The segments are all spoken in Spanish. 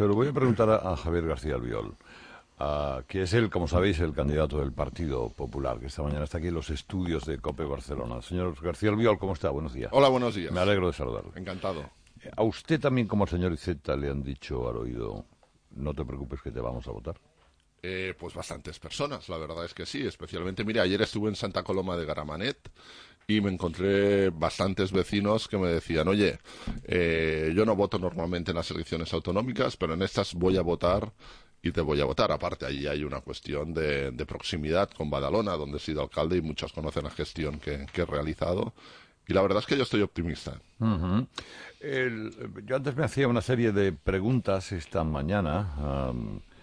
Se lo voy a preguntar a Javier García Albiol, que es él, como sabéis, el candidato del Partido Popular, que esta mañana está aquí en los estudios de COPE Barcelona. Señor García Albiol, ¿cómo está? Buenos días. Hola, buenos días. Me alegro de saludarlo. Encantado. ¿A usted también, como al señor Iceta, le han dicho al oído, no te preocupes que te vamos a votar? Pues bastantes personas, la verdad es que sí. Especialmente, mira, ayer estuve en Santa Coloma de Gramenet y me encontré bastantes vecinos que me decían, oye, yo no voto normalmente en las elecciones autonómicas, pero en estas voy a votar y te voy a votar. Aparte, allí hay una cuestión de proximidad con Badalona, donde he sido alcalde y muchos conocen la gestión que he realizado. Y la verdad es que yo estoy optimista. Uh-huh. Yo antes me hacía una serie de preguntas esta mañana.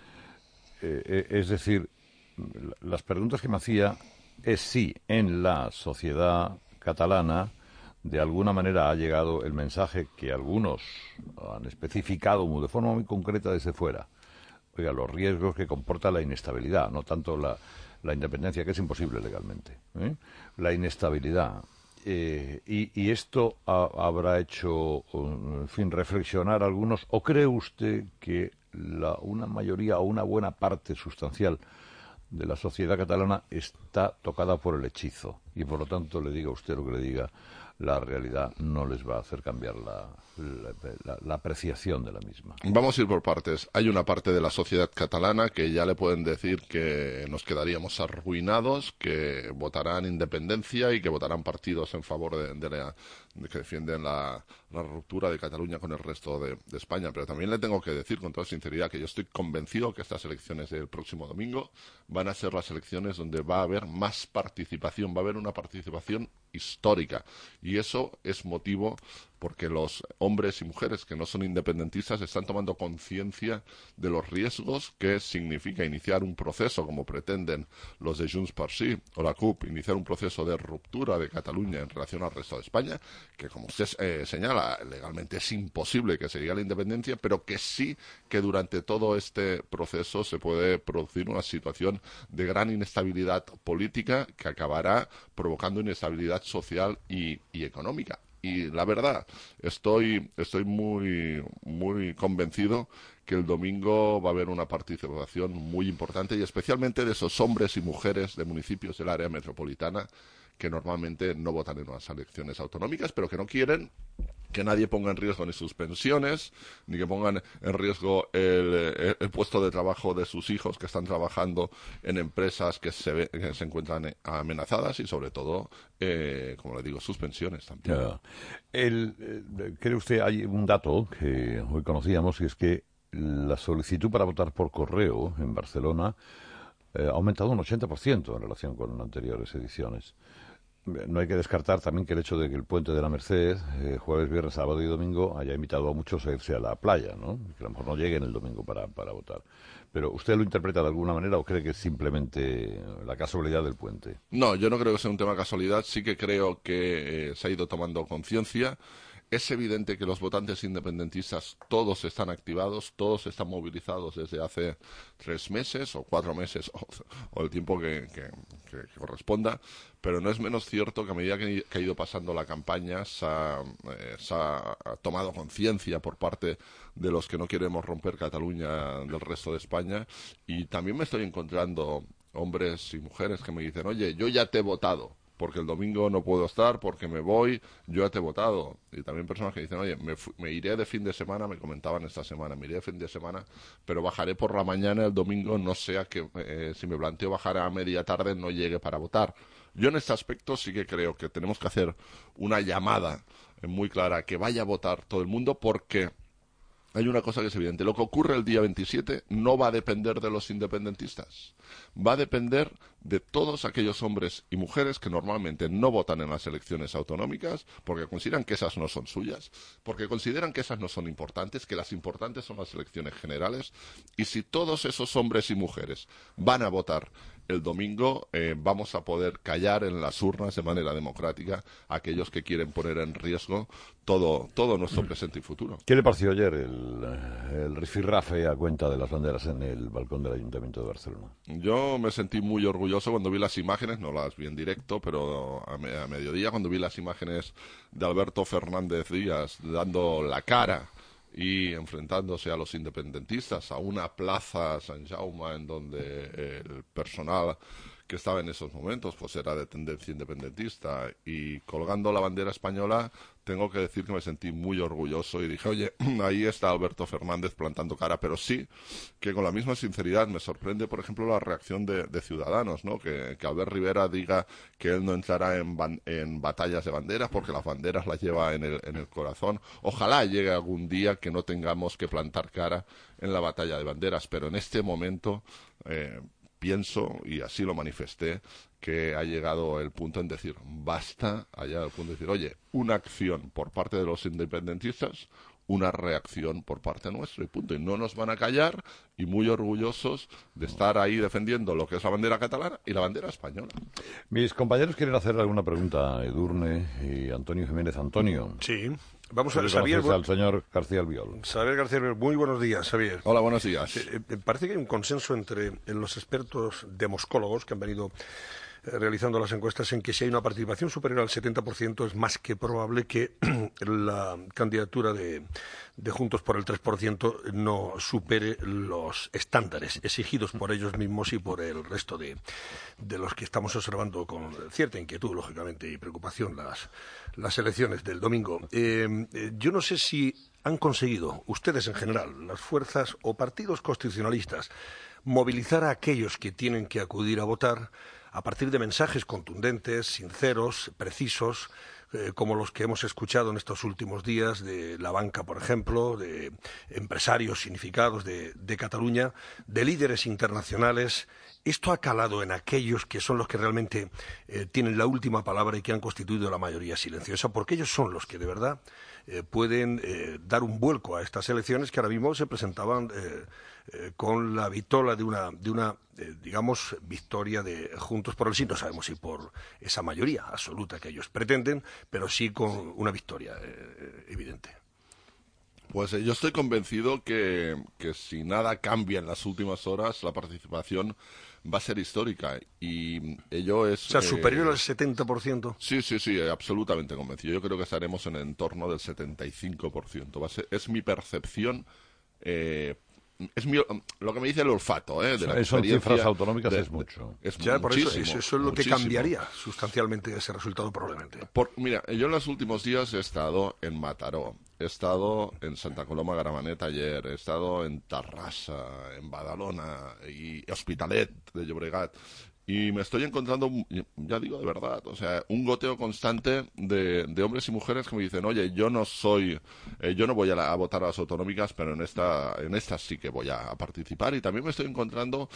Es decir, las preguntas que me hacía es si en la sociedad catalana de alguna manera ha llegado el mensaje que algunos han especificado de forma muy concreta desde fuera. Oiga, los riesgos que comporta la inestabilidad, no tanto la independencia, que es imposible legalmente, la inestabilidad. Y esto habrá hecho, en fin, reflexionar a algunos. ¿O cree usted que una mayoría o una buena parte sustancial de la sociedad catalana está tocada por el hechizo? Y por lo tanto, le diga a usted lo que le diga, la realidad no les va a hacer cambiar la apreciación de la misma. Vamos a ir por partes. Hay una parte de la sociedad catalana que ya le pueden decir que nos quedaríamos arruinados, que votarán independencia y que votarán partidos en favor de que defienden la ruptura de Cataluña con el resto de España. Pero también le tengo que decir con toda sinceridad que yo estoy convencido que estas elecciones del próximo domingo van a ser las elecciones donde va a haber más participación, va a haber una participación histórica. Y eso es motivo porque los hombres y mujeres que no son independentistas están tomando conciencia de los riesgos que significa iniciar un proceso, como pretenden los de Junts per Sí o la CUP, iniciar un proceso de ruptura de Cataluña en relación al resto de España, que como usted señala, legalmente es imposible que se llegue a la independencia, pero que sí que durante todo este proceso se puede producir una situación de gran inestabilidad política que acabará provocando inestabilidad social y económica. Y la verdad, estoy muy, muy convencido que el domingo va a haber una participación muy importante y especialmente de esos hombres y mujeres de municipios del área metropolitana que normalmente no votan en unas elecciones autonómicas, pero que no quieren que nadie ponga en riesgo ni sus pensiones, ni que pongan en riesgo el puesto de trabajo de sus hijos que están trabajando en empresas que se encuentran amenazadas y, sobre todo, como le digo, sus pensiones también. ¿Cree usted, hay un dato que hoy conocíamos, y es que la solicitud para votar por correo en Barcelona ha aumentado un 80% en relación con anteriores ediciones? No hay que descartar también que el hecho de que el Puente de la Merced, jueves, viernes, sábado y domingo, haya invitado a muchos a irse a la playa, ¿no? Que a lo mejor no lleguen el domingo para votar. Pero, ¿usted lo interpreta de alguna manera o cree que es simplemente la casualidad del puente? No, yo no creo que sea un tema de casualidad. Sí que creo que se ha ido tomando conciencia. Es evidente que los votantes independentistas todos están activados, todos están movilizados desde hace 3 meses o 4 meses o el tiempo que corresponda, pero no es menos cierto que a medida que ha ido pasando la campaña se ha tomado conciencia por parte de los que no queremos romper Cataluña del resto de España, y también me estoy encontrando hombres y mujeres que me dicen, oye, yo ya te he votado, porque el domingo no puedo estar, porque me voy, yo ya te he votado. Y también personas que dicen, oye, me iré de fin de semana, me comentaban esta semana, me iré de fin de semana, pero bajaré por la mañana el domingo, no sea que si me planteo bajar a media tarde no llegue para votar. Yo en este aspecto sí que creo que tenemos que hacer una llamada muy clara, que vaya a votar todo el mundo, porque hay una cosa que es evidente. Lo que ocurre el día 27 no va a depender de los independentistas. Va a depender de todos aquellos hombres y mujeres que normalmente no votan en las elecciones autonómicas porque consideran que esas no son suyas, porque consideran que esas no son importantes, que las importantes son las elecciones generales. Y si todos esos hombres y mujeres van a votar el domingo, vamos a poder callar en las urnas de manera democrática a aquellos que quieren poner en riesgo todo nuestro presente y futuro. ¿Qué le pareció ayer el rifirrafe a cuenta de las banderas en el balcón del Ayuntamiento de Barcelona? Yo me sentí muy orgulloso cuando vi las imágenes, no las vi en directo, pero a mediodía, cuando vi las imágenes de Alberto Fernández Díaz dando la cara y enfrentándose a los independentistas, a una plaza San Jaume en donde el personal que estaba en esos momentos pues era de tendencia independentista, y colgando la bandera española, tengo que decir que me sentí muy orgulloso y dije, oye, ahí está Alberto Fernández plantando cara. Pero sí que con la misma sinceridad me sorprende, por ejemplo, la reacción de Ciudadanos, ¿no? Que Albert Rivera diga que él no entrará en batallas de banderas porque las banderas las lleva en el corazón. Ojalá llegue algún día que no tengamos que plantar cara en la batalla de banderas, pero en este momento pienso, y así lo manifesté, que ha llegado el punto en decir basta, ha llegado el punto de decir, oye, una acción por parte de los independentistas, una reacción por parte nuestra, y punto. Y no nos van a callar, y muy orgullosos de estar ahí defendiendo lo que es la bandera catalana y la bandera española. Mis compañeros quieren hacer alguna pregunta a Edurne y Antonio Jiménez. Antonio. Sí. Vamos a ver, Xavier. Al señor García Albiol. Xavier García Albiol, muy buenos días, Xavier. Hola, buenos días. Parece que hay un consenso entre los expertos demoscólogos que han venido realizando las encuestas en que si hay una participación superior al 70% es más que probable que la candidatura de Juntos por el 3% no supere los estándares exigidos por ellos mismos y por el resto de los que estamos observando con cierta inquietud, lógicamente, y preocupación las elecciones del domingo. Yo no sé si han conseguido, ustedes en general, las fuerzas o partidos constitucionalistas, movilizar a aquellos que tienen que acudir a votar a partir de mensajes contundentes, sinceros, precisos, como los que hemos escuchado en estos últimos días de la banca, por ejemplo, de empresarios significados de Cataluña, de líderes internacionales. Esto ha calado en aquellos que son los que realmente tienen la última palabra y que han constituido la mayoría silenciosa, porque ellos son los que de verdad pueden dar un vuelco a estas elecciones que ahora mismo se presentaban con la vitola de una digamos, victoria de Juntos por el Sí. No sabemos si por esa mayoría absoluta que ellos pretenden, pero sí con una victoria evidente. Pues yo estoy convencido que si nada cambia en las últimas horas, la participación va a ser histórica, y ello es... O sea, superior al 70%. Sí, absolutamente convencido. Yo creo que estaremos en el entorno del 75%. Es mi percepción... lo que me dice el olfato, de la son cifras autonómicas, es mucho. Es ya, por muchísimo, eso es lo que cambiaría sustancialmente ese resultado probablemente. Mira, yo en los últimos días he estado en Mataró, he estado en Santa Coloma de Gramenet ayer, he estado en Tarrasa, en Badalona y Hospitalet de Llobregat. Y me estoy encontrando, ya digo de verdad, o sea, un goteo constante de hombres y mujeres que me dicen, oye, yo no voy a votar a las autonómicas, pero en esta sí que voy a participar. Y también me estoy encontrando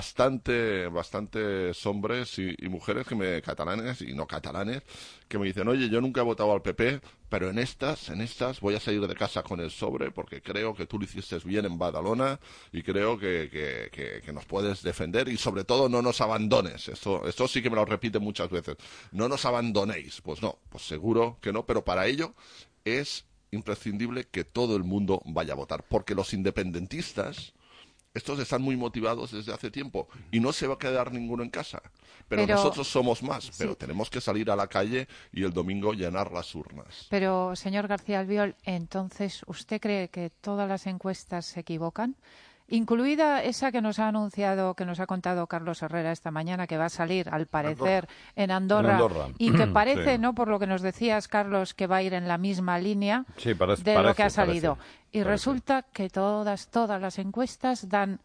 bastantes hombres y mujeres catalanes y no catalanes, que me dicen, oye, yo nunca he votado al PP, pero en estas voy a salir de casa con el sobre porque creo que tú lo hiciste bien en Badalona y creo que nos puedes defender, y sobre todo no nos abandones. Esto sí que me lo repiten muchas veces. No nos abandonéis. Pues no, pues seguro que no, pero para ello es imprescindible que todo el mundo vaya a votar, porque los independentistas... Estos están muy motivados desde hace tiempo y no se va a quedar ninguno en casa. Pero nosotros somos más, sí. Pero tenemos que salir a la calle y el domingo llenar las urnas. Pero, señor García Albiol, entonces, ¿usted cree que todas las encuestas se equivocan? Incluida esa que nos ha anunciado, que nos ha contado Carlos Herrera esta mañana, que va a salir, al parecer, en Andorra. Y que parece, sí, ¿no?, por lo que nos decías, Carlos, que va a ir en la misma línea de lo que ha salido. Y resulta que todas las encuestas dan,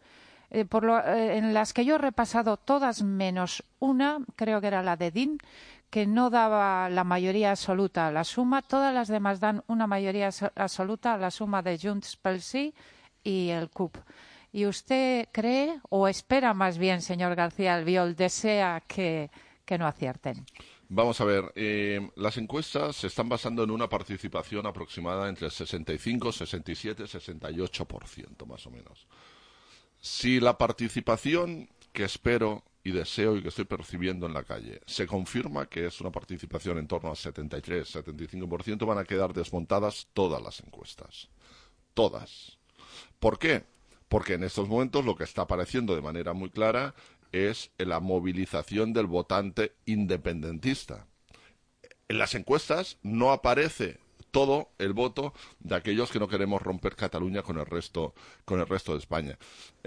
en las que yo he repasado, todas menos una, creo que era la de DIN, que no daba la mayoría absoluta a la suma. Todas las demás dan una mayoría absoluta a la suma de Junts pel Sí y el CUP. ¿Y usted cree, o espera más bien, señor García Albiol, desea que no acierten? Vamos a ver, las encuestas se están basando en una participación aproximada entre el 65, 67, 68%, más o menos. Si la participación que espero y deseo y que estoy percibiendo en la calle se confirma que es una participación en torno al 73, 75%, van a quedar desmontadas todas las encuestas. Todas. ¿Por qué? Porque en estos momentos lo que está apareciendo de manera muy clara es la movilización del votante independentista. En las encuestas no aparece todo el voto de aquellos que no queremos romper Cataluña con el resto de España.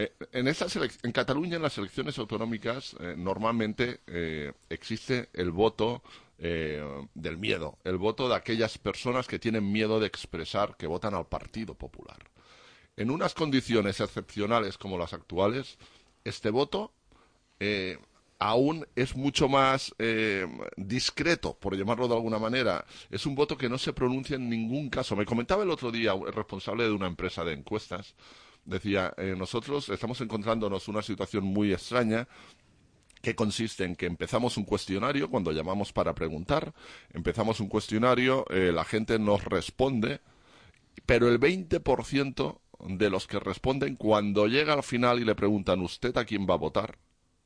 En Cataluña, en las elecciones autonómicas, normalmente existe el voto del miedo, el voto de aquellas personas que tienen miedo de expresar que votan al Partido Popular. En unas condiciones excepcionales como las actuales, este voto aún es mucho más discreto, por llamarlo de alguna manera. Es un voto que no se pronuncia en ningún caso. Me comentaba el otro día el responsable de una empresa de encuestas, decía, nosotros estamos encontrándonos una situación muy extraña, que consiste en que empezamos un cuestionario cuando llamamos para preguntar, empezamos un cuestionario, la gente nos responde, pero el 20% de los que responden, cuando llega al final y le preguntan ¿usted a quién va a votar?,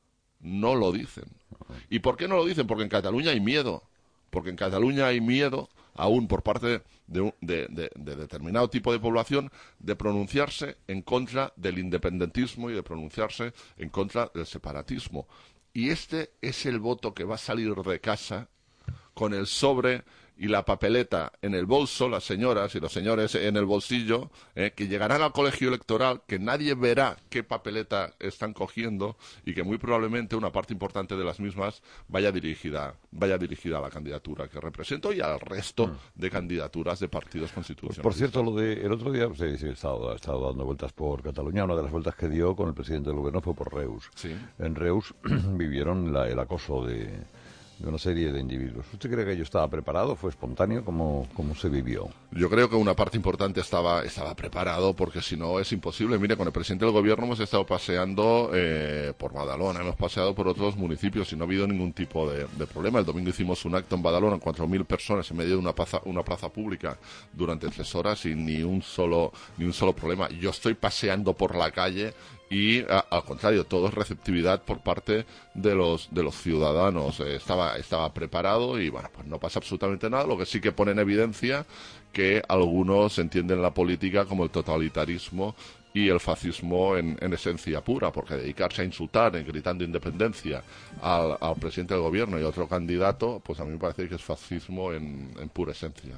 no lo dicen. ¿Y por qué no lo dicen? Porque en Cataluña hay miedo. Porque en Cataluña hay miedo, aún por parte de determinado tipo de población, de pronunciarse en contra del independentismo y de pronunciarse en contra del separatismo. Y este es el voto que va a salir de casa con el sobre y la papeleta en el bolso, las señoras y los señores en el bolsillo, que llegarán al colegio electoral, que nadie verá qué papeleta están cogiendo y que muy probablemente una parte importante de las mismas vaya dirigida a la candidatura que represento y al resto de candidaturas de partidos constitucionales. Por cierto, el otro día he estado dando vueltas por Cataluña. Una de las vueltas que dio con el presidente del gobierno fue por Reus. Sí. En Reus vivieron el acoso de una serie de individuos. ¿Usted cree que ello estaba preparado? ¿Fue espontáneo? ¿Cómo se vivió? Yo creo que una parte importante estaba preparado, porque si no es imposible. Mire, con el presidente del gobierno hemos estado paseando por Badalona, hemos paseado por otros municipios y no ha habido ningún tipo de problema. El domingo hicimos un acto en Badalona, 4.000 personas en medio de una plaza pública durante 3 horas y ni un solo problema. Yo estoy paseando por la calle y al contrario, todo es receptividad por parte de los ciudadanos. Estaba preparado y bueno, pues no pasa absolutamente nada. Lo que sí que pone en evidencia que algunos entienden la política como el totalitarismo y el fascismo en esencia pura, porque dedicarse a insultar, gritando independencia al presidente del gobierno y a otro candidato, pues a mí me parece que es fascismo en pura esencia.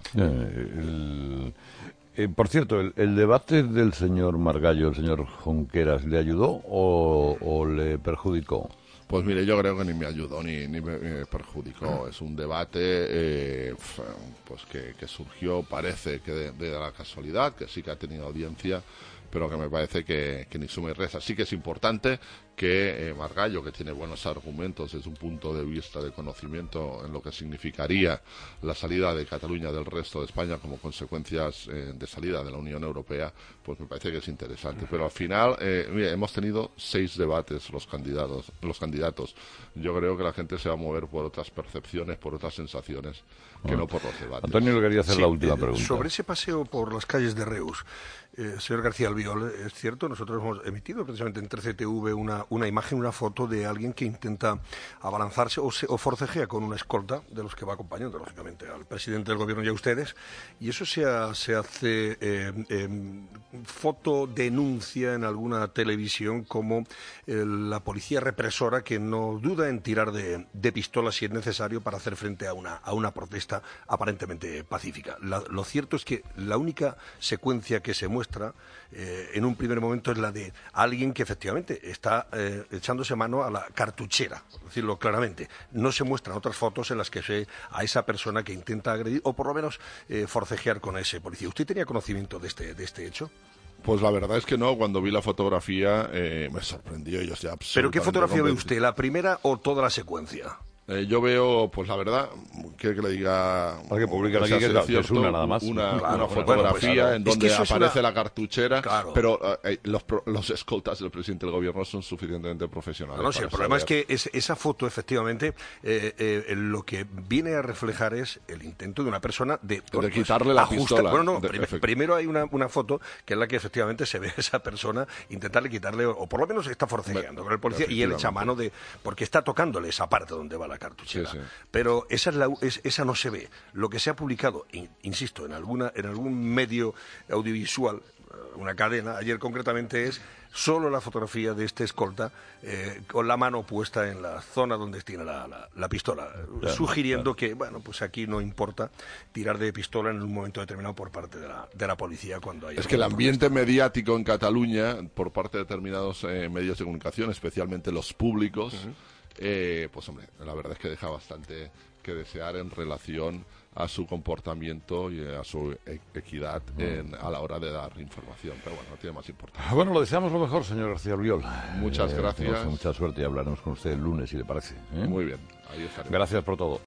Por cierto, el debate del señor Margallo, el señor Junqueras, ¿le ayudó o le perjudicó? Pues mire, yo creo que ni me ayudó ni me perjudicó. Es un debate pues que surgió, parece que de la casualidad, que sí que ha tenido audiencia, pero que me parece que ni suma ni resta. Sí que es importante que Margallo, que tiene buenos argumentos desde un punto de vista de conocimiento en lo que significaría la salida de Cataluña del resto de España como consecuencias de salida de la Unión Europea, pues me parece que es interesante. Pero al final, mira, hemos tenido 6 debates los candidatos. Yo creo que la gente se va a mover por otras percepciones, por otras sensaciones, que no por los debates. Antonio, le quería hacer la última pregunta. Sobre ese paseo por las calles de Reus, señor García Albiol, es cierto, nosotros hemos emitido precisamente en 3CTV una imagen, una foto de alguien que intenta abalanzarse o forcejea con una escolta de los que va acompañando, lógicamente, al presidente del gobierno y a ustedes, y eso se hace fotodenuncia en alguna televisión como la policía represora que no duda en tirar de pistolas si es necesario para hacer frente a una protesta aparentemente pacífica. Lo cierto es que la única secuencia que se muestra en un primer momento es la de alguien que efectivamente está echándose mano a la cartuchera, por decirlo claramente. No se muestran otras fotos en las que se ve a esa persona que intenta agredir o por lo menos forcejear con ese policía. ¿Usted tenía conocimiento de este hecho? Pues la verdad es que no. Cuando vi la fotografía me sorprendió. Yo estoy absolutamente ¿Pero qué fotografía ve convencido. usted? ¿La primera o toda la secuencia? Yo veo, pues la verdad, quiere que le diga... Para que publiquen aquí que es una nada más. Una Claro, fotografía pues, en donde es que aparece la cartuchera, Claro. pero los escoltas del presidente del gobierno son suficientemente profesionales. No, sí, el problema es que esa foto, efectivamente, lo que viene a reflejar es el intento de una persona de quitarle la pistola. Bueno, primero hay una foto que es la que efectivamente se ve a esa persona intentarle quitarle, o por lo menos está forcejeando con el policía y él echa mano porque está tocándole esa parte donde va la cartuchera. Sí, sí. Pero esa no se ve. Lo que se ha publicado, insisto, en algún medio audiovisual, una cadena, ayer concretamente es solo la fotografía de este escolta con la mano puesta en la zona donde tiene la pistola, sugiriendo que, bueno, pues aquí no importa tirar de pistola en un momento determinado por parte de la policía cuando haya... Es que el ambiente mediático en Cataluña, por parte de determinados medios de comunicación, especialmente los públicos, pues hombre, la verdad es que deja bastante que desear en relación a su comportamiento y a su equidad a la hora de dar información. Pero bueno, no tiene más importancia. Bueno, lo deseamos lo mejor, señor García Albiol. Muchas gracias. Mucha suerte y hablaremos con usted el lunes, si le parece. Muy bien, ahí estaremos. Gracias por todo.